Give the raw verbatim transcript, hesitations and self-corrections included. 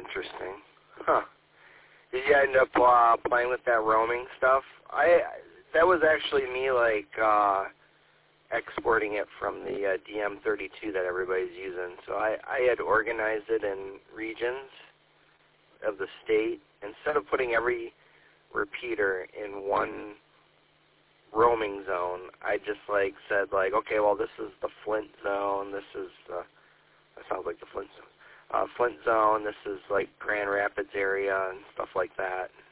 Interesting. Huh. Did you end up uh, playing with that roaming stuff? I that was actually me like uh, exporting it from the uh, D M thirty-two that everybody's using. So I, I had organized it in regions of the state. Instead of putting every repeater in one roaming zone, I just like said like, okay, well this is the Flint zone. This is the that sounds like the Flint zone. Uh, Flint zone. This is like Grand Rapids area and stuff like that.